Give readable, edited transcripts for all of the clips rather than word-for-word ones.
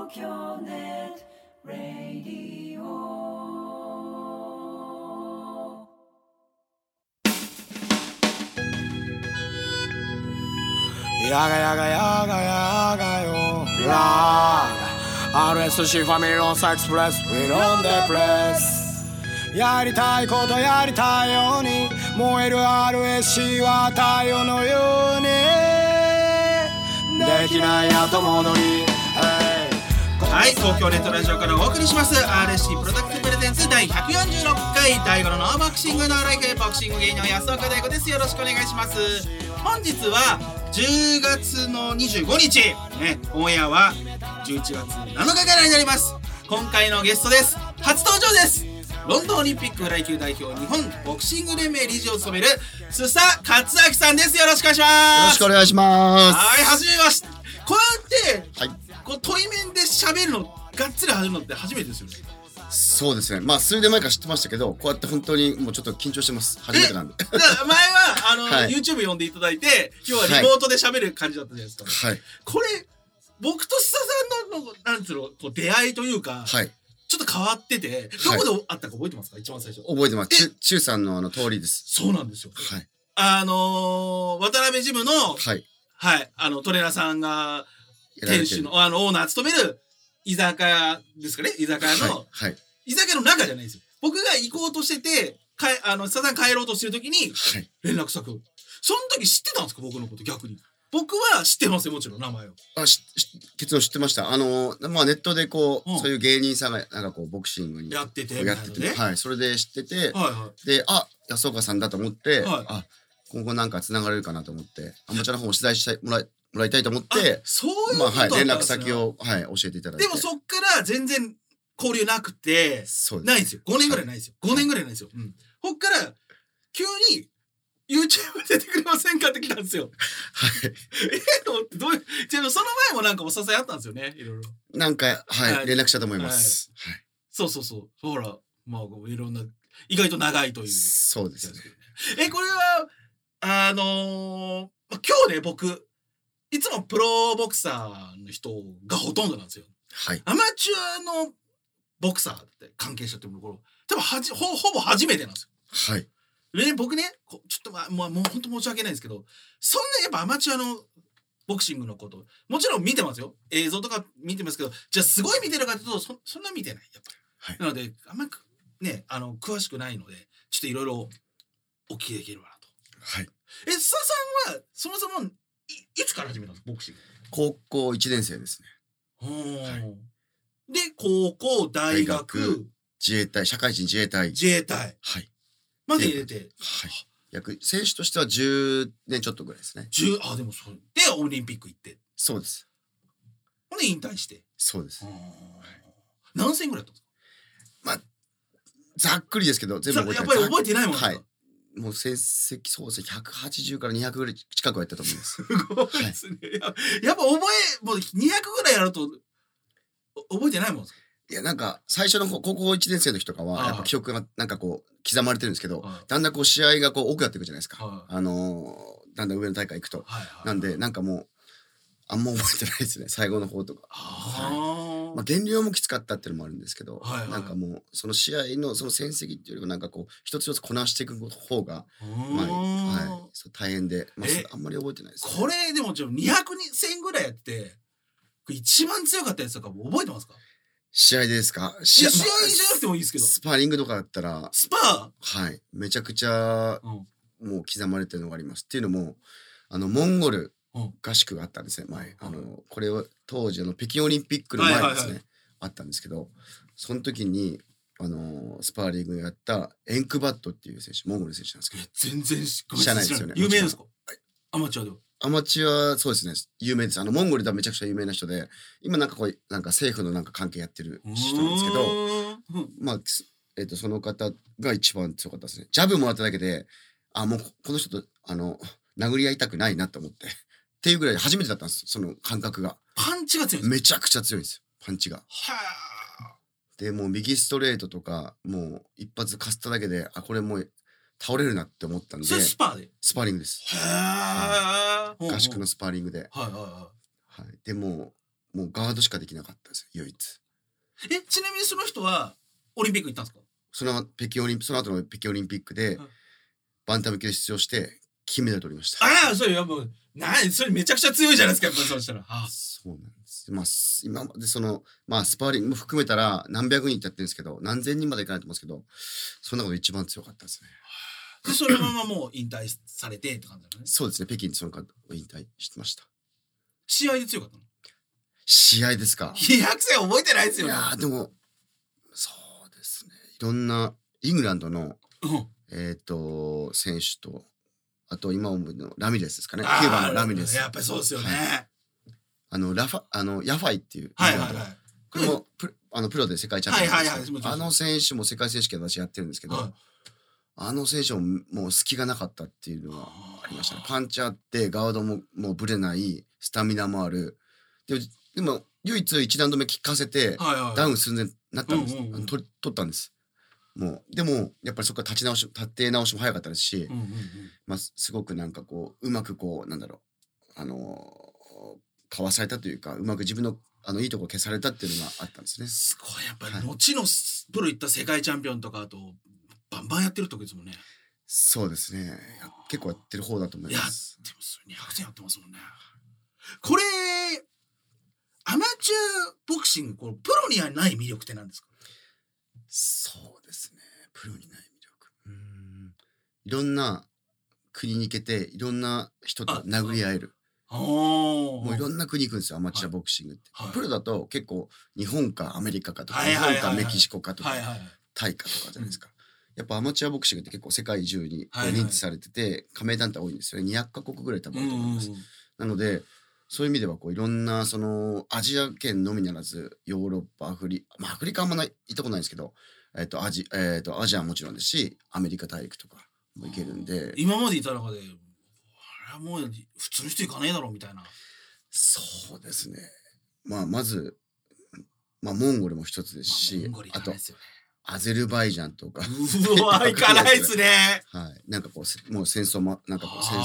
京ネットラディオ。 やがやがやがやがよラー RSC ファミリーロンサエクスプレス We on the press やりたいことやりたいように燃える RSC は太陽のようにできない後戻り。 はい、東京ネットラジオからお送りします RSC プロダクトプレゼンツ第146回第5のノーボクシングのライフボクシング芸人の安岡大吾です。よろしくお願いします。本日は10月の25日、ね、オンエアは11月7日からになります。今回のゲストです。初登場です。ロンドンオリンピックフライ級代表日本ボクシング連盟理事を務める須佐勝明さんです。よろしくお願いします。 よろしくお願いします。 はい、はじめまして。こうやって、 はい、 こう対面で喋るのがっつり始めるのって初めてですよね。 そうですね。まあ数年前から知ってましたけど、こうやって本当にもうちょっと緊張してます。初めてなんで。 前ははい、 YouTube 呼んでいただいて、今日はリモートで喋る感じだったじゃないですか。 はい。 これ僕と須佐さんのなんつうのこう出会いというか、はい、ちょっと変わってて、どこであったか覚えてますか？一番最初。 覚えてます。中さんの通りです。 そうなんですよ。 はい。 渡辺ジムのはいはい、トレーナーさんが店主のオーナー務める居酒屋ですかね。居酒屋の、はいはい、居酒屋の中じゃないですよ。僕が行こうとしてて、須田さん帰ろうとしてる時に連絡先を、はい、その時知ってたんですか？僕のこと逆に。僕は知ってますよ、もちろん名前を。 結論知ってました。まあネットでこう、そういう芸人さんがなんかこうボクシングにやってて、 はい、それで知ってて、はいはい、で、安岡さんだと思って、はい、今後なんか繋がれるかなと思って、アマチュアの方も取材してもらいたいと思って、 そういうことだったんですね。 まあはい、連絡先を、はい、教えていただいて。 でもそっから全然交流なくて、ないんですよ。5年ぐらいないですよ。5年ぐらいないですよ。うん。こっから、急に、YouTube 出てくれませんかって来たんですよ。はい。と思って、その前もなんかお誘いあったんですよね、いろいろ。 なんか、はい、連絡したと思います。 はい。そう。ほら、まあ、いろんな、意外と長いという。 そうですね。 これは、今日ね、僕、いつもプロボクサーの人がほとんどなんですよ。はい。アマチュアのボクサーって関係者ってところ、多分ほぼ初めてなんですよ。はい。で、僕ね、ちょっともう本当申し訳ないんですけど、そんなやっぱアマチュアのボクシングのこと、もちろん見てますよ。映像とか見てますけど、じゃあすごい見てるかというと、そんな見てない、やっぱり。はい。なので、あんまりね、詳しくないので、ちょっといろいろお聞きできればなと。はい。須田さんは、そもそも、いつから始めたんですか、ボクシング？ 高校1年生ですね。 はい。で、高校、大学、 自衛隊、社会人自衛隊。 はい。まで入れて。 はい。選手としては10年ちょっとぐらいですね。 でもそう。で、オリンピック行って。 そうです。 ほんで引退して。 そうです。 何戦ぐらいやったんですか？ まあ、ざっくりですけど、全部覚えてない。 やっぱり覚えてないもんね。 はい。もう成績そうですね、180から200ぐらい近くはやったと思います。 すごいですね。やっぱもう200ぐらいやると覚えてないもんですか？ いや、なんか最初の高校1年生の時とかはやっぱ記憶がなんかこう刻まれてるんですけど、だんだんこう試合がこう多くなっていくじゃないですか。だんだん上の大会行くと。なんでなんかもうあんま覚えてないですね、最後の方とか。まあ減量もきつかったっていうのもあるんですけど、なんかもうその試合のその戦績っていうよりもなんかこう一つ一つこなしていく方がまあはい、大変で、まあ、あんまり覚えてないです、ね。 これでも200戦ぐらいやって一番強かったやつとかも覚えてますか？ 試合ですか？ 試合じゃなくてもいいですけど。 スパーリングとかだったら。 スパー？はい。めちゃくちゃ、もう刻まれてるのがあります。っていうのも、モンゴル合宿があったんですね、前。これは当時北京オリンピックの前ですね。あったんですけど、その時に、スパーリングやったエンクバットっていう選手、モンゴル選手なんですけど。 全然知らないですよね。 有名ですか？アマチュアでは。 アマチュア、そうですね。有名です。モンゴルではめちゃくちゃ有名な人で、今なんかこう、なんか政府のなんか関係やってる人なんですけど、まあ、その方が一番強かったですね。ジャブもらっただけで、もうこの人と、殴り合いたくないなと思って。っていうぐらい初めてだったんです。その感覚が。 パンチが強いんですか？ めちゃくちゃ強いんですよ。パンチが。で、もう右ストレートとか、もう一発かすっただけで、これもう倒れるなって思ったんで。 それスパーで？ スパーリングです。合宿のスパーリングで。でももうガードしかできなかったです唯一。 ちなみにその人はオリンピック行ったんですか？ その後の北京オリンピックでバンタム級で出場して金メダル取りました。 それそれめちゃくちゃ強いじゃないですか、やっぱりそうしたら。 そうなんです。今までスパーリングも含めたら何百人ってやってるんですけど、何千人までいかないと思うんですけど、そんなこと一番強かったですね。 でそのままもう引退されてって感じだね。 そうですね、北京でその方引退してました。 試合で強かったの？ 試合ですか。 200戦覚えてないですよね。 いやでもそうですね、いろんなイングランドの、選手と、あと今思うのラミレスですかね。9番のラミレス。 やっぱりそうですよね。 ヤファイっていう、これもプロで世界チャンピオンなんですけど、選手も世界選手権私やってるんですけど、選手ももう隙がなかったっていうのがありましたね。パンチあってガードももうぶれない、スタミナもある。でも唯一1ラウンド目効かせてダウン寸前になったんです。取ったんです。でもやっぱりそこから立て直しも早かったですし、すごくなんかこううまくこうなんだろうかわされたというか、うまく自分のいいところ消されたっていうのがあったんですね。 すごいやっぱり後のプロ行った世界チャンピオンとかあとバンバンやってる時ですもんね。 そうですね。結構やってる方だと思います。 でもそれ200戦やってますもんね。これアマチュアボクシングプロにはない魅力って何ですか？ そうですね。プロにない魅力。いろんな国に行けていろんな人と殴り合える。もういろんな国行くんですよ、アマチュアボクシングって。プロだと結構日本かアメリカかとか、日本かメキシコかとか、タイかとかじゃないですか。やっぱアマチュアボクシングって結構世界中に認知されてて、加盟団体多いんですよね。200カ国ぐらい多分あると思います。なのでそういう意味ではいろんなアジア圏のみならずヨーロッパ、アフリカあんま行ったことないんですけど、アジアはもちろんですし、アメリカ大陸とかも行けるんで、 今までいた中であれはもう普通の人行かねえだろみたいな。 そうですね。まずモンゴルも一つですし、あとアゼルバイジャンとかうわ行かないですね。 なんかこうもう戦争っていうか、そういう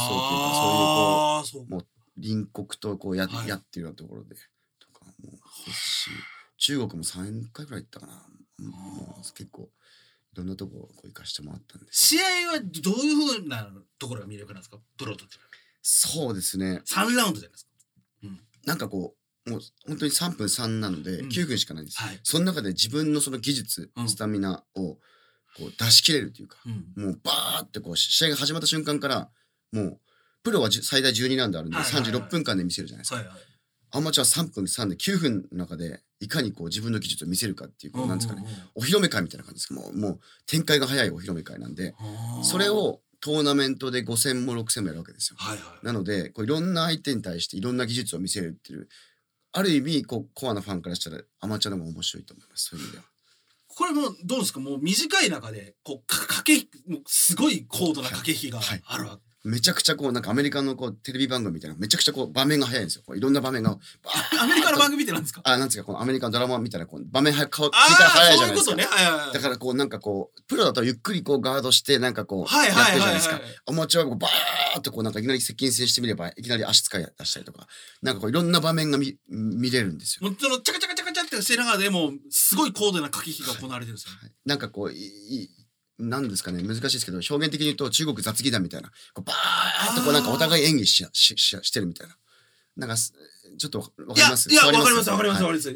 もう隣国とやってるようなところでとかもですし、中国も3回ぐらい行ったかな。もう結構いろんなとこ行かしてもらったんで。 試合はどういう風なところが魅力なんですか、プロと違う？ そうですね。 3ラウンドじゃないですか。 なんかもう本当に3分3なので9分しかないんです。その中で自分のその技術、スタミナを出し切れるというか、もうバーって試合が始まった瞬間からもうプロは最大12ラウンドあるんで36分間で見せるじゃないですか。アマチュア3分3で9分の中でいかに自分の技術を見せるかっていうなんですかね、お披露目会みたいな感じですけどもう展開が早いお披露目会なんで、それをトーナメントで5戦も6戦もやるわけですよ。なのでいろんな相手に対していろんな技術を見せるっていう、ある意味コアなファンからしたらアマチュアの方が面白いと思います。そういう意味では。 これもどうですか、もう短い中ですごい高度な駆け引きがあるわけ。 めちゃくちゃなんかアメリカのテレビ番組みたいなめちゃくちゃ場面が早いんですよ。いろんな場面がアメリカの番組ってなんですか？ なんですか、アメリカのドラマみたいな場面切り替え早いじゃないですか。だからなんかプロだとゆっくりガードしてなんかやってるじゃないですか。アマチュアがバーッとなんかいきなり接近戦してみればいきなり足使い出したりとか、なんかいろんな場面が見れるんですよ。 もうそのチャカチャカチャカチャってしてる中でもすごい高度な駆け引きが行われてるんですよ。 なんかなんですかね、難しいですけど、表現的に言うと中国雑技団みたいなバーッとなんかお互い演技してるみたいな、なんかちょっとわかります？ いやわかります。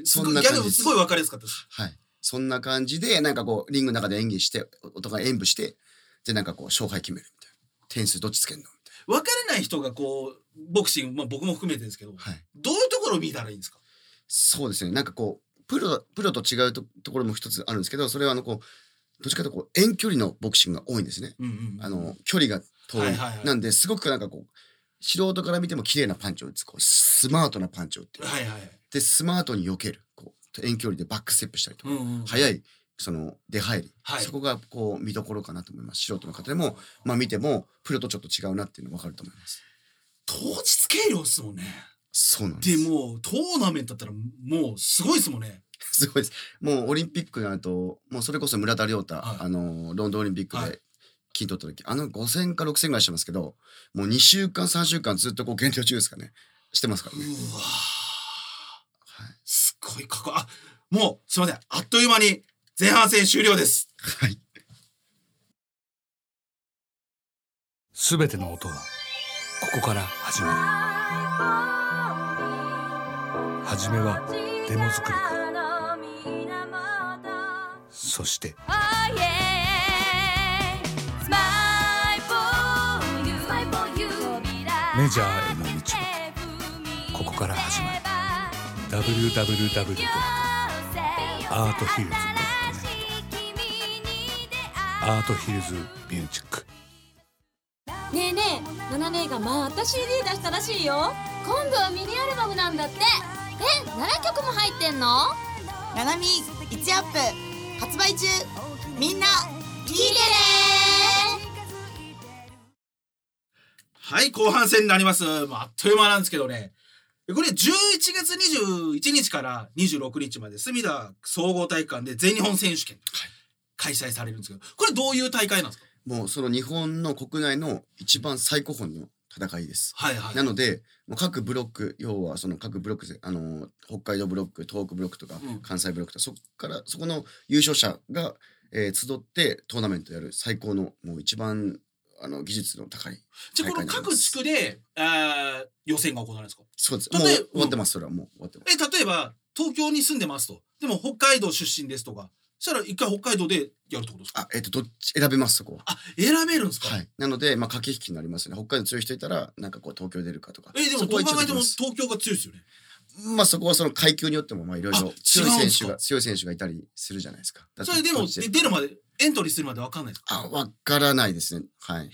そんな感じです。 すごいわかりやすかったです。 そんな感じでなんかリングの中で演技してお互い演舞してでなんか勝敗決めるみたいな、点数どっちつけんのみたいな。分からない人がボクシング、僕も含めてですけど、どういうところを見たらいいんですか？ そうですね、なんかプロと違うところも一つあるんですけど、それはどっちかというと遠距離のボクシングが多いんですね。距離が遠い。なんですごくなんか素人から見ても綺麗なパンチを打つ、スマートなパンチを打ってる。でスマートに避ける、遠距離でバックステップしたりとか、速い出入り、そこが見どころかなと思います。素人の方でも見てもプロとちょっと違うなっていうの分かると思います。 当日計量っすもんね。 そうなんです。 でもトーナメントだったらもうすごいですもんね。 すごいです。もうオリンピックになるともうそれこそ村田諒太、ロンドンオリンピックで金取った時、5戦か6戦ぐらいしてますけど、もう2週間3週間ずっと減量中ですかね。してますからね。 ごいかっこいい。あ、もうすいません、あっという間に前半戦終了です。 はい。 すべての音はここから始まる。はじめはデモ作りから、そしてメジャーへの道もここから始まる。 www.arthills.net アートヒルズミュージック。 ねえねえ、ナナ姉がまた CD 出したらしいよ。今度はミニアルバムなんだって。7曲も入ってんの？ ナナミ1アップ発売中。みんな聞いてね。 はい、後半戦になります。あっという間なんですけどね、これ11月21日から26日まで隅田総合体育館で全日本選手権開催されるんですけど、これどういう大会なんですか？ もうその日本の国内の一番最高峰の戦いです。 はいはい。 なのでもう各ブロック、要はその各ブロックで北海道ブロック、東北ブロックとか、関西ブロックとか、そこの優勝者が、集ってトーナメントやる最高のもう一番技術の高い。 じゃあこの各地区で予選が行われるんですか？ そうです。もう終わってます。それはもう終わってます。 例えば東京に住んでますと、でも北海道出身ですとか、そしたら一回北海道でやるってことですか？ どっち選べます、そこは。 選べるんですか？ はい。なので駆け引きになりますね。北海道強い人いたらなんかこう東京出るかとか。 でもどう考えても東京が強いですよね。 まあそこはその階級によってもいろいろ強い選手がいたりするじゃないですか。 それでも出るまで、エントリーするまで分かんないですか？ 分からないですね。はい。 へえ。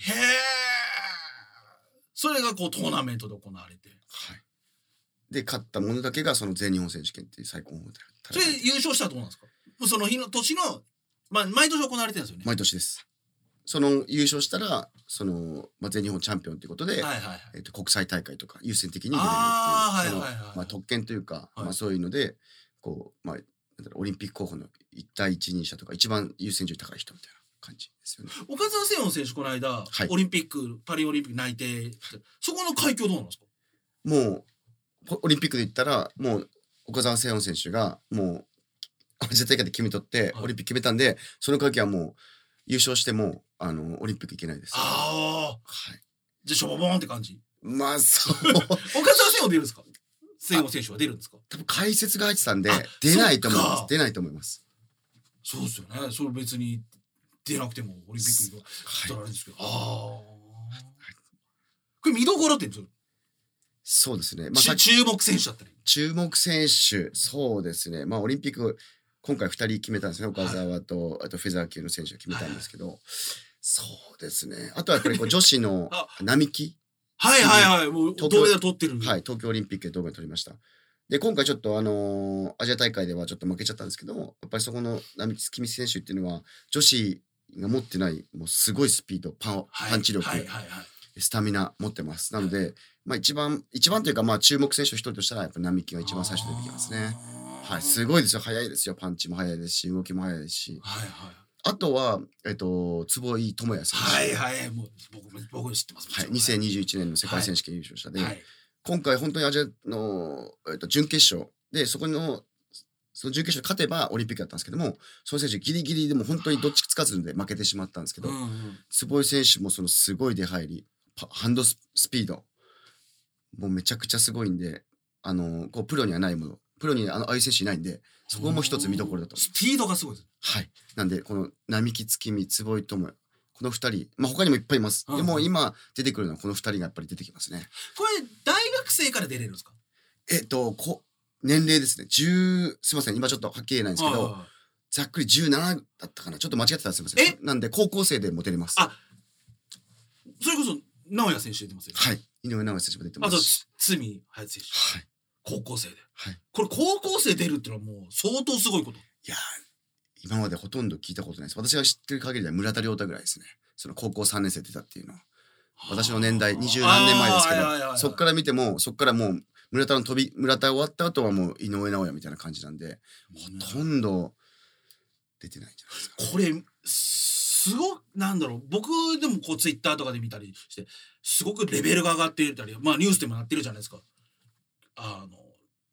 それがこうトーナメントで行われて、 はい。で勝ったものだけがその全日本選手権っていう最高峰で。 それ優勝したらどうなんですか？その日の年の毎年行われてるんですよね。 毎年です。その優勝したらその、全日本チャンピオンということで、国際大会とか優先的に出れるっていう特権というか、そういうのでこうオリンピック候補の1対1人者とか一番優先順位高い人みたいな感じですよね。 岡澤セオン選手この間、オリンピックパリオリンピック内定、そこの階級どうなんですか？ もうオリンピックで言ったらもう岡澤セオン選手がもう絶対で決めとってオリンピック決めたんで、その階級はもう優勝してもオリンピック行けないです。 はい。じゃあしょぼぼーんって感じ。 まあそう。 岡澤セオン出るんですか？セオン選手は出るんですか？ 多分解説が入ってたんで出ないと思います。出ないと思います。 そうですよね。それ別に出なくてもオリンピックに出られるんですけど。これ見どころってそうですね。 注目選手だったり。 注目選手、そうですね。オリンピック今回2人決めたんですね。岡澤とあとフェザー級の選手が決めたんですけど、そうですね。あとはやっぱり女子の並木。 もう銅メダル取ってる。 はい、東京オリンピックで銅メダル取りました。で今回ちょっとアジア大会ではちょっと負けちゃったんですけども、やっぱりそこの並木月美選手っていうのは女子が持ってないもうすごいスピード、パンチ力、スタミナ持ってます。なので、一番というか注目選手の一人としたらやっぱ並木が一番最初に出てきますね。はい、すごいですよ。速いですよ。パンチも速いですし、動きも速いですし。あとは坪井智也選手。 もう僕知ってます。 はい、2021年の世界選手権優勝者で、今回本当にアジアの準決勝でその準決勝勝てばオリンピックだったんですけども、その選手ギリギリでも本当にどっちつかずで負けてしまったんですけど、坪井選手もそのすごい出入り、ハンドスピードもうめちゃくちゃすごいんで、こうプロにはないもの、プロにああいう選手いないんで、そこも一つ見どころだと思います。 スピードがすごいです。 はい。なんでこの並木月美、坪井智也、この2人、他にもいっぱいいます。でも今出てくるのはこの2人がやっぱり出てきますね。 これ大学生から出れるんですか？ 年齢ですね。すいません、今ちょっとはっきり言えないんですけど、ざっくり17だったかな。ちょっと間違ってたらすいません。なんで高校生でも出れます。 それこそ直哉選手出てますよね。 はい。井上直哉選手も出てます。 あと堤隼選手。 はい。 高校生で。 はい。 これ高校生出るっていうのはもう相当すごいこと。 いや今までほとんど聞いたことないです。私が知ってる限りでは村田亮太ぐらいですね。その高校3年生出たっていうのは。私の年代、20何年前ですけど、そっから見ても、そっからもう村田終わった後はもう井上尚弥みたいな感じなんで、ほとんど出てないんじゃないですか。 これすごく僕でもこうツイッターとかで見たりしてすごくレベルが上がっていたり、ニュースでもなってるじゃないですか。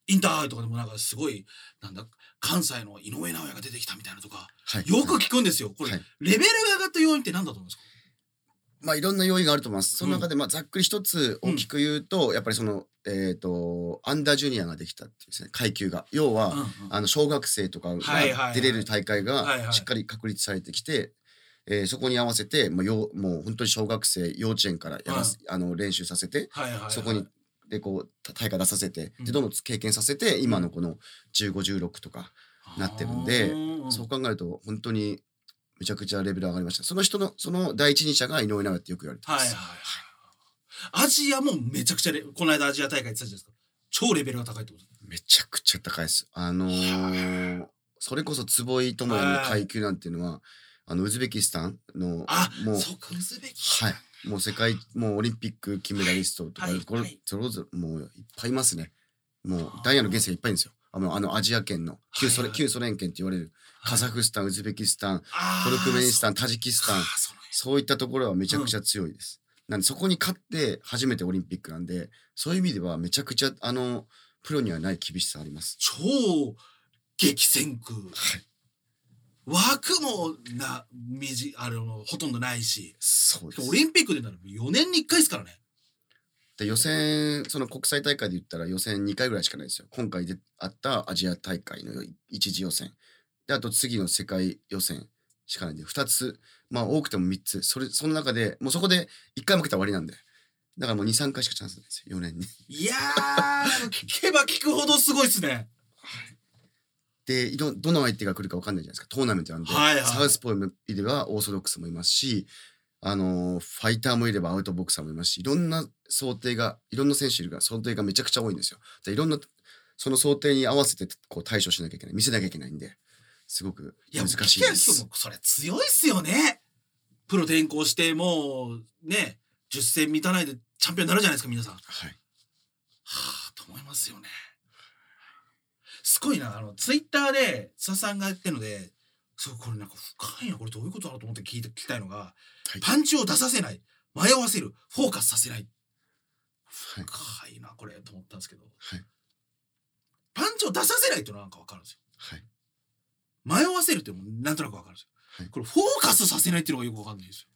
インターハイとかでもなんかすごいなんだ関西の井上尚弥が出てきたみたいなとか、 はい、 よく聞くんですよ。これ、はい、レベルが上がった要因って何だと思うんですか？ まあいろんな要因があると思います。その中でまあざっくり一つ大きく言うと、やっぱりそのアンダージュニアができたっていうですね、階級が要は、小学生とかが出れる大会がしっかり確立されてきて、そこに合わせてもう本当に小学生幼稚園から練習させて、そこにでこう大会出させて、でどんどん経験させて今のこの15、16とかなってるんで、そう考えると本当にめちゃくちゃレベル上がりました。その第一人者が井上尚弥ってよく言われてます。 アジアもめちゃくちゃこの間アジア大会言ってたじゃないですか。超レベルが高いってこと？ めちゃくちゃ高いです。それこそ坪井智也の階級なんていうのはウズベキスタンのもうそうかウズベキスタン、 はい、もう世界もうオリンピック金メダリストとかこれそれぞれもういっぱいいますね。もうダイヤの原石がいっぱいいるんですよ。アジア圏の旧ソ連圏って言われるカザフスタン、ウズベキスタン、トルクメニスタン、タジキスタン、そういったところはめちゃくちゃ強いです。なんでそこに勝って初めてオリンピックなんで、そういう意味ではめちゃくちゃプロにはない厳しさあります。 超激戦区、枠もほとんどないし、 そうです。 オリンピックでなら4年に1回ですからね。 で予選その国際大会で言ったら予選2回ぐらいしかないですよ。今回であったアジア大会の一次予選で、あと次の世界予選しかないんで2つ、まあ多くても3つ、その中でもうそこで1回負けたら終わりなんで、だからもう 2,3 回しかチャンスないですよ4年に。 いやー聞けば聞くほどすごいですね。 でどの相手が来るか分かんないじゃないですか。トーナメントなんで、サウスポーではオーソドックスもいますし、ファイターもいればアウトボクサーもいますし、いろんな選手いるから想定がめちゃくちゃ多いんですよ。でいろんなその想定に合わせてこう対処しなきゃいけない、見せなきゃいけないんで、すごく難しいです。 それ強いっすよね。プロ転向してもうね10戦満たないでチャンピオンになるじゃないですか皆さん。はい。と思いますよね。すごいな、ツイッターで津田さんが言ってるので、これなんか深いな、これどういうことだろうと思って聞きたいのが、パンチを出させない、迷わせる、フォーカスさせない。深いなこれと思ったんですけど、パンチを出させないっていうのはなんか分かるんですよ。迷わせるっていうのもなんとなく分かるんですよ。これフォーカスさせないっていうのがよく分かんないですよ。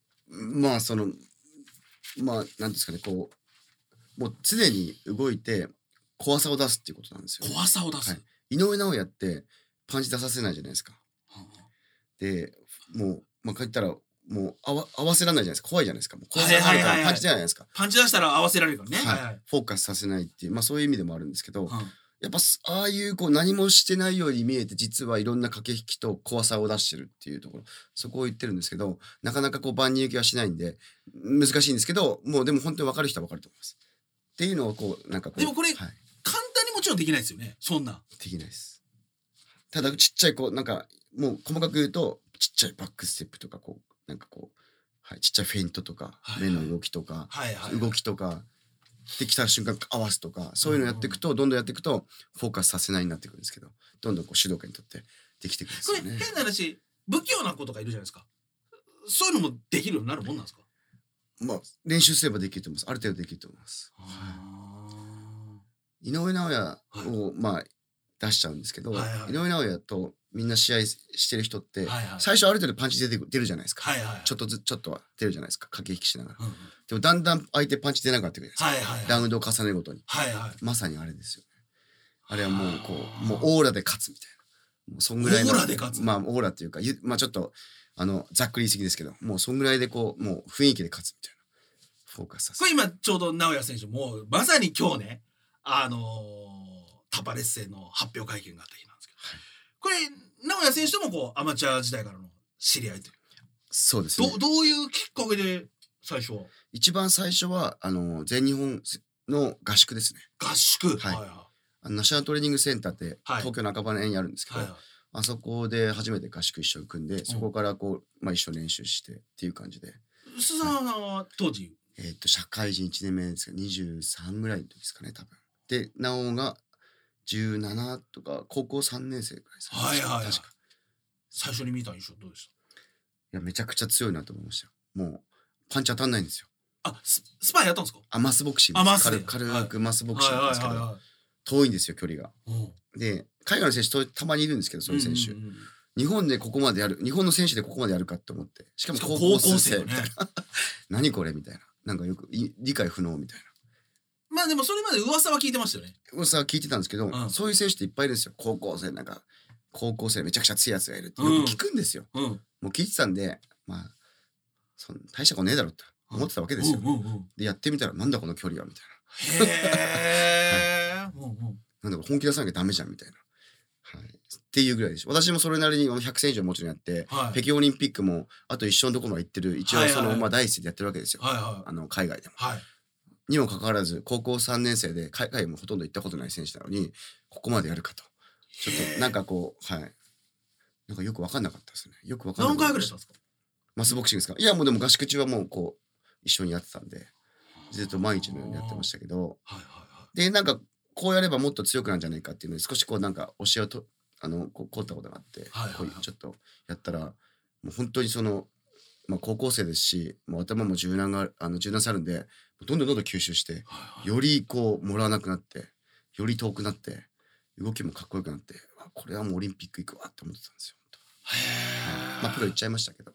なんですかね、こうもう常に動いて怖さを出すっていうことなんですよ。 怖さを出す。 井上尚弥ってパンチ出させないじゃないですか。でもう帰ったらもう合わせられないじゃないですか。怖いじゃないですか。もう怖さがあるからパンチじゃないですか。 パンチ出したら合わせられるからね。 フォーカスさせないっていうそういう意味でもあるんですけど、やっぱああいうこう何もしてないように見えて実はいろんな駆け引きと怖さを出してるっていうところ、そこを言ってるんですけど、なかなかこう万人受けはしないんで難しいんですけど、もうでも本当に分かる人は分かると思います。っていうのをこうなんかこう。 でもこれ、簡単にもちろんできないですよね。そんなできないです。ただちっちゃいこうなんかもう細かく言うとちっちゃいバックステップとかこうなんかこう、ちっちゃいフェイントとか、目の動きとか、動きとかできた瞬間合わすとか、そういうのやっていくと、どんどんやっていくとフォーカスさせないになっていくんですけど、どんどんこう主導権にとってできていくんですよね。 これ変な話、不器用な子とかいるじゃないですか。そういうのもできるようになるもんなんですか？ 練習すればできると思います。ある程度できると思います。井上尚弥を出しちゃうんですけど、井上尚弥とみんな試合してる人って、最初ある程度パンチ出るじゃないですか。ちょっとは出るじゃないですか。駆け引きしながら。でもだんだん相手パンチ出なくなってくるじゃないですか。ラウンドを重ねるごとに。まさにあれですよね。あれはもうオーラで勝つみたいな。もうそんぐらいの。オーラで勝つ。オーラっていうか、ちょっとざっくり言い過ぎですけど、もうそんぐらいでこうもう雰囲気で勝つみたいな。フォーカスさせる。 これ今ちょうど尚弥選手もうまさに今日ね、タパレッセの発表会見があった日なんですけど、これ尚弥選手ともこうアマチュア時代からの知り合いという。 そうですね。 どういうきっかけで最初は？一番最初は全日本の合宿ですね。 合宿。 ナショナルトレーニングセンターって東京の赤羽にあるんですけど、あそこで初めて合宿一緒に組んで、そこからこう一緒に練習してっていう感じで。 須田さんは当時社会人1年目ですが23ぐらいの時ですかね多分。で直央が17とか高校3年生ぐらいですね。確か。 最初に見た印象どうでした？ いやめちゃくちゃ強いなと思いましたよ。もうパンチ当たんないんですよ。 スパイやったんですか？ マスボクシングです。軽くマスボクシングですけど、 遠いんですよ距離が。で海外の選手たまにいるんですけどそういう選手、日本でここまでやる日本の選手でここまでやるかって思って、しかも高校生みたいな何これみたいな、なんかよく理解不能みたいな。 まあでもそれまで噂は聞いてましたよね。 噂は聞いてたんですけど、そういう選手っていっぱいいるんですよ。高校生なんか高校生めちゃくちゃ強いやつがいるってよく聞くんですよ。もう聞いてたんで、まあ大したことねえだろって思ってたわけですよ。でやってみたらなんだこの距離はみたいな。へー。なんだか本気出さなきゃダメじゃんみたいな。はい。っていうぐらいでしょ。私もそれなりに100戦以上もちろんやって、北京オリンピックもあと一緒のところまで行ってる、一応そのまあ第一線でやってるわけですよ。海外でも。にもかかわらず高校3年生で海外もほとんど行ったことない選手なのにここまでやるかとちょっとなんかこうはいなんかよく分かんなかったですね。よく分かんなかった。 何回ぐらいしたんですか？ マスボクシングですか？いやもうでも合宿中はもうこう一緒にやってたんでずっと毎日のようにやってましたけど、でなんかこうやればもっと強くなんじゃないかっていうので少しこうなんか教えをと凝ったことがあって、こうちょっとやったらもう本当にそのまあ高校生ですしもう頭も柔軟さあるんでどんどん吸収して、よりこうもらわなくなってより遠くなって動きもかっこよくなって、これはもうオリンピック行くわって思ってたんですよ。まあプロ行っちゃいましたけど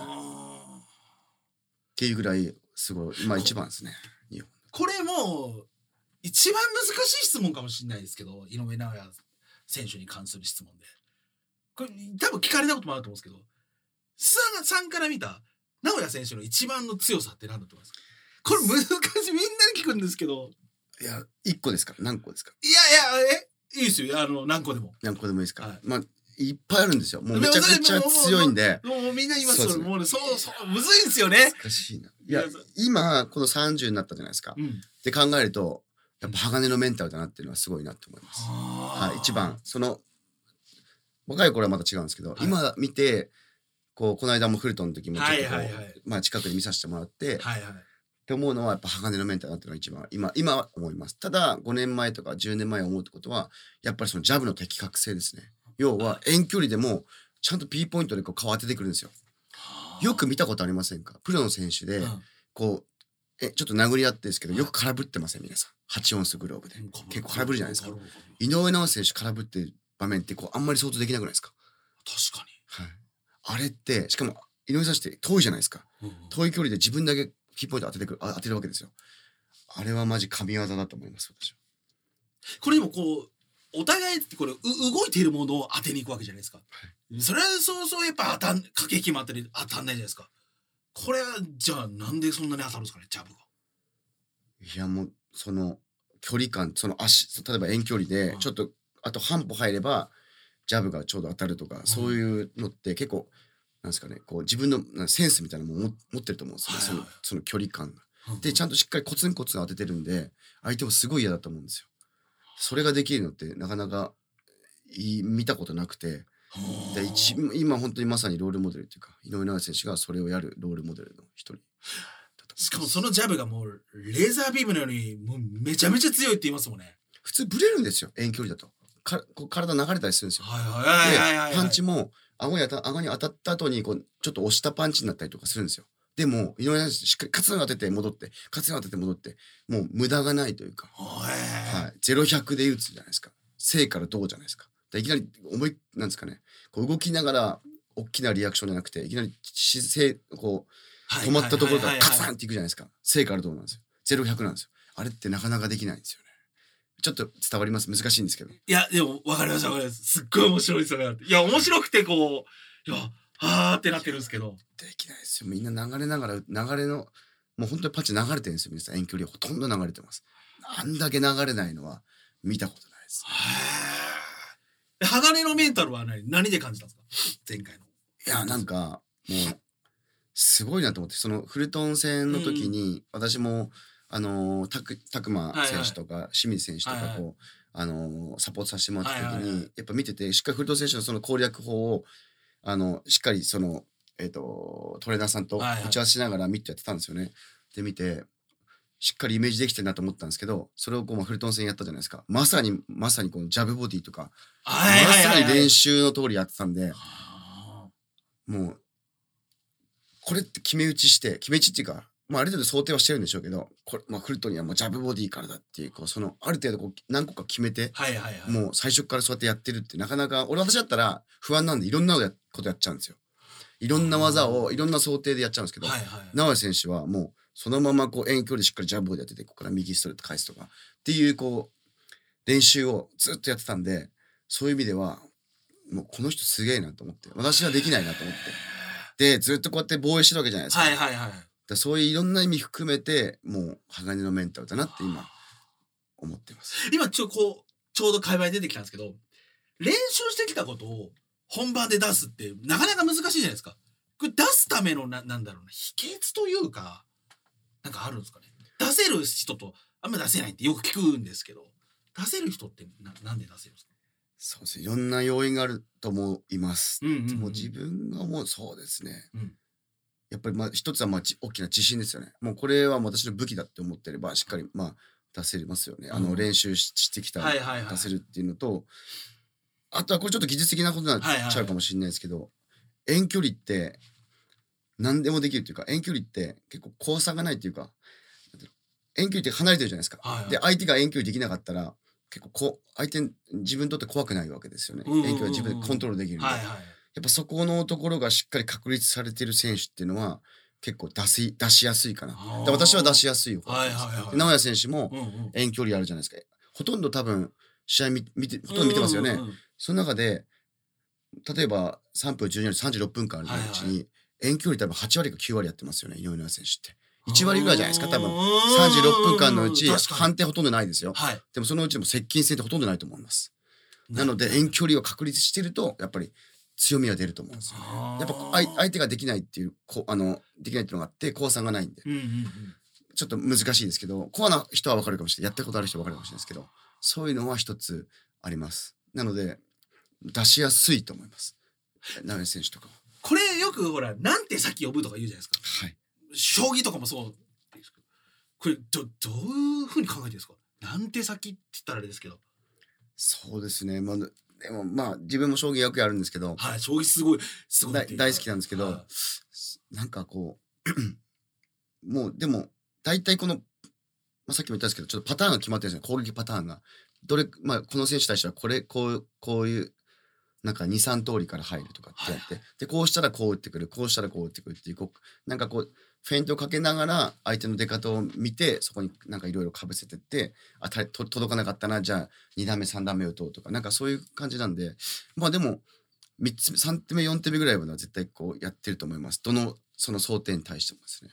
っていうぐらいすごいまあ一番ですね日本。 これもう一番難しい質問かもしれないですけど、井上尚弥選手に関する質問でこれ多分聞かれたこともあると思うんですけど、須田さんから見た尚弥選手の一番の強さって何だと思いますか？これ難しい、みんなに聞くんですけど。 いや1個ですか何個ですか？ いやいいですよ何個でも。 何個でもいいですか？まあいっぱいあるんですよ。もうめちゃくちゃ強いんで。 もうみんな言いますよ。もうそうむずいんですよね。 難しいな。いや今この30になったじゃないですか。って考えるとやっぱ鋼のメンタルだなっていうのはすごいなと思います。はい、一番その若い頃はまた違うんですけど、今見てこの間もフルトンの時もちょっとまあ近くに見させてもらって。って思うのはやっぱ鋼のメンタルだっていうのが一番今は思います。ただ5年前とか10年前思うってことはやっぱりそのジャブの的確性ですね。要は遠距離でもちゃんとピンポイントでこう顔当ててくるんですよ。よく見たことありませんか？プロの選手でこうちょっと殴り合ってですけどよく空振ってません皆さん。8オンスグローブで結構空振るじゃないですか。井上尚弥選手空振ってる場面ってこうあんまり想像できなくないですか？ 確かに。 はい。あれってしかも井上選手って遠いじゃないですか。遠い距離で自分だけピンポイント当てるわけですよ。あれはマジ神業だと思います私は。 これでもこうお互いってこれ動いているものを当てに行くわけじゃないですか。それはそうやっぱ駆け引きもあったり当たんないじゃないですか。これはじゃあなんでそんなに当たるんですかねジャブが。 いやもうその距離感その足例えば遠距離でちょっとあと半歩入ればジャブがちょうど当たるとか、そういうのって結構なんですかねこう自分のセンスみたいなのも持ってると思うんですよね。その距離感が。でちゃんとしっかりコツンコツン当ててるんで相手もすごい嫌だと思うんですよ。それができるのってなかなか見たことなくて、で今本当にまさにロールモデルっていうか井上尚弥選手がそれをやるロールモデルの一人。 しかもそのジャブがもうレーザービームのようにもうめちゃめちゃ強いって言いますもんね。 普通ブレるんですよ遠距離だとこう体流れたりするんですよ。でパンチも顎に当たった後にこうちょっと押したパンチになったりとかするんですよ。でも井上選手しっかりカツン当てて戻ってカツン当てて戻ってもう無駄がないというか、0-100で打つじゃないですか。正からどうじゃないですか。いきなりなんですかねこう動きながら大きなリアクションじゃなくていきなりこう止まったところからカツンっていくじゃないですか。正からどうなんですよ。0-100なんですよ。あれってなかなかできないんですよね。ちょっと伝わります？難しいんですけど。 いやでも分かりました。すっごい面白いですよね。いや面白くてこういやはーってなってるんですけどできないですよ。みんな流れながら流れのもう本当にパンチ流れてるんですよ。皆さん遠距離ほとんど流れてます。あんだけ流れないのは見たことないです。 鋼のメンタルは何で感じたんですか前回の。 いやなんかもうすごいなと思って、そのフルトン戦の時に私も拓磨選手とか清水選手とかこうサポートさせてもらった時にやっぱ見ててしっかりフルトン選手のその攻略法をしっかりそのトレーナーさんと打ち合わせしながら見てやってたんですよね。で見てしっかりイメージできてるなと思ったんですけど、それをこうフルトン戦やったじゃないですか。まさにこのジャブボディとかまさに練習の通りやってたんで、もうこれって決め打ちっていうかまあある程度想定はしてるんでしょうけど、これ、まあフルトンにはもうジャブボディからだっていう、こうそのある程度こう何個か決めて、もう最初からそうやってやってるってなかなか、私だったら不安なんでいろんなことやっちゃうんですよ。いろんな技をいろんな想定でやっちゃうんですけど、直江選手はもうそのままこう遠距離しっかりジャブボディやってて、ここから右ストレート返すとかっていうこう練習をずっとやってたんで、そういう意味ではもうこの人すげえなと思って、私はできないなと思って、でずっとこうやって防衛してるわけじゃないですか。だそういういろんな意味含めてもう鋼のメンタルだなって今思ってます。 今ちょうど会話に出てきたんですけど、練習してきたことを本番で出すってなかなか難しいじゃないですか。これ出すためのなんだろうな、秘訣というかなんかあるんですかね。出せる人とあんま出せないってよく聞くんですけど、出せる人ってなんで出せるんですか。 そうですね、いろんな要因があると思います。もう自分が思う、そうですね、やっぱりまあ一つはまあ大きな自信ですよね。もうこれは私の武器だって思ってればしっかりまあ出せますよね。練習してきた出せるっていうのと、あとはこれちょっと技術的なことになっちゃうかもしれないですけど、遠距離って何でもできるっていうか、遠距離って結構怖さがないっていうか、遠距離って離れてるじゃないですか。で相手が遠距離できなかったら結構相手自分にとって怖くないわけですよね。遠距離は自分でコントロールできるんで、やっぱそこのところがしっかり確立されてる選手っていうのは結構出しやすいかな。で私は出しやすい方です。直江選手も遠距離あるじゃないですか。ほとんど多分試合ほとんど見てますよね。その中で例えば3分12割36分間あるうちに遠距離多分8割か9割やってますよね、井上尚弥選手って。1割ぐらいじゃないですか、多分。36分間のうち判定ほとんどないですよ。でもそのうちでも接近戦ってほとんどないと思います。なので遠距離を確立してるとやっぱり強みは出ると思うんですよね。やっぱ相手ができないっていうできないっていうのがあって怖さがないんで、ちょっと難しいですけど、コアな人は分かるかもしれない、やったことある人は分かるかもしれないですけど、そういうのは一つあります。なので出しやすいと思います、直江選手とかは。 これよくほらなんて先呼ぶとか言うじゃないですか。将棋とかもそうですけど、これどういうふうに考えてるんですか。なんて先って言ったらあれですけど。 そうですね、まあでもまあ自分も将棋よくやるんですけど、 将棋すごい大好きなんですけど、なんかこうもうでも大体この、さっきも言ったんですけど、ちょっとパターンが決まってるんですよ、攻撃パターンが。この選手に対してはこういうなんか 2,3 通りから入るとかってやって、でこうしたらこう打ってくる、こうしたらこう打ってくるっていう、なんかこうフェイントをかけながら相手の出方を見て、そこになんかいろいろかぶせてって、届かなかったな、じゃあ2段目3段目打とうとか、なんかそういう感じなんで、まあでも3手目4手目ぐらいは絶対こうやってると思います。その想定に対してもですね。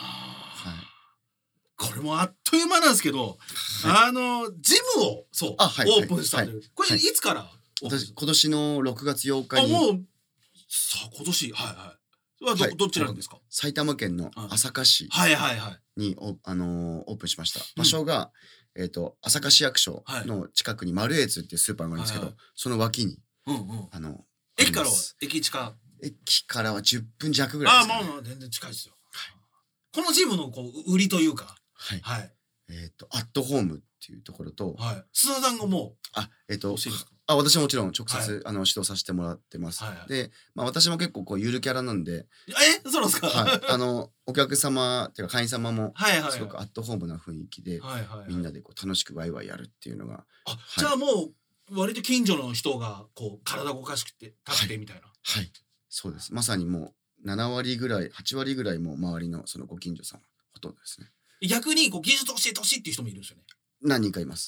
これもあっという間なんですけど、ジムをオープンしたんで、これいつから？ 私今年の6月8日に。 もうさあ今年どちらですか？ 埼玉県の朝霞市にオープンしました。場所が朝霞市役所の近くにマルエツっていうスーパーがあるんですけど、その脇に駅からは駅からは10分弱ぐらいですね。 まあ全然近いですよ。このジムの売りというか、 アットホームっていうところと、 須田さんがもう私はもちろん直接指導させてもらってます。で、私も結構ゆるキャラなんで、 そうなんですか？ お客様っていうか会員様もすごくアットホームな雰囲気で、みんなで楽しくワイワイやるっていうのが。 じゃあもう割と近所の人が体動かしくて立ってみたいな。 そうです。まさにもう7割ぐらい8割ぐらいも周りのそのご近所さんほとんどですね。 逆に技術教えてほしいっていう人もいるんですよね。 何人かいます。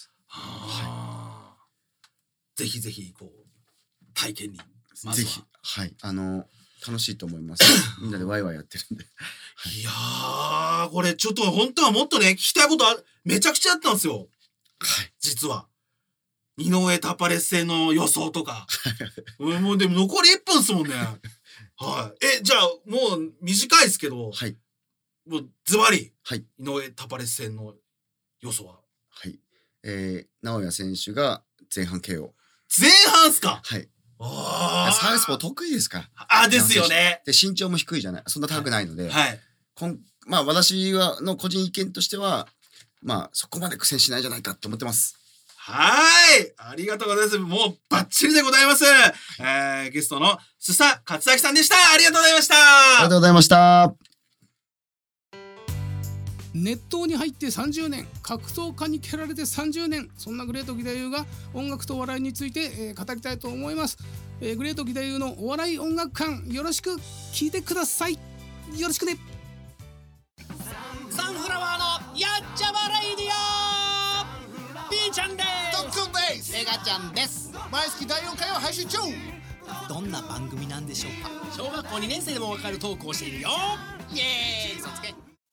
ぜひぜひ体験にぜひ楽しいと思います。みんなでワイワイやってるんで。 いやー、これちょっと本当はもっとね聞きたいことめちゃくちゃあったんですよ。実は井上タパレス戦の予想とかもうでも残り1分ですもんね。じゃあもう短いですけど、もうズバリ井上タパレス戦の予想は。 直哉選手が前半 KO。 前半っすか？ サウスポー得意ですから。 ですよね。 で身長も低いじゃない、そんな高くないので、私の個人意見としてはそこまで苦戦しないんじゃないかと思ってます。 ありがとうございます。もうバッチリでございます。ゲストの須佐勝明さんでした。ありがとうございました。 ありがとうございました。 熱湯に入って30年、格闘家に蹴られて30年、そんなグレート義太夫が音楽とお笑いについて、語りたいと思います。グレート義太夫のお笑い音楽館、よろしく聞いてください。よろしくね。 サンフラワーのやっちゃまレイディオ、 B ちゃんです。 トックンです。 メガちゃんです。 毎月第4回を配信中。 どんな番組なんでしょうか。小学校2年生でもわかるトークをしているよ。イエーイ、そつけ。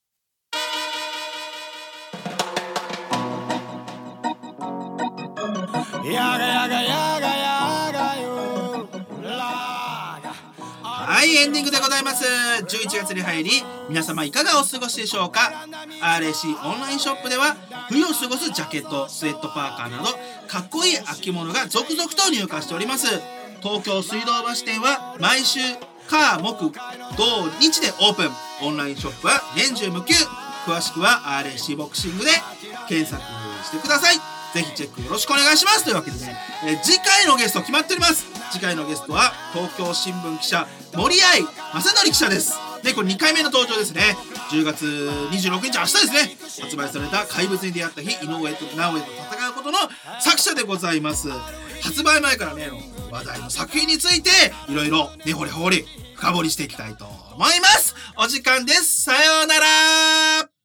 やがやがやがやがよらが。 はい、エンディングでございます。11月に入り、皆様いかがお過ごしでしょうか。 RAC オンラインショップでは冬を過ごすジャケット、スウェットパーカーなどかっこいい秋物が続々と入荷しております。東京水道橋店は毎週火木土日でオープン。オンラインショップは年中無休。詳しくは RAC ボクシングで検索してください。ぜひチェックよろしくお願いします。というわけでね、次回のゲスト決まっております。次回のゲストは東京新聞記者森合正則記者です。で、これ2回目の登場ですね。10月26日、明日ですね、発売された怪物に出会った日、井上と直江と戦うことの作者でございます。発売前からね、話題の作品についていろいろ根掘り葉掘り深掘りしていきたいと思います。お時間です。さようなら。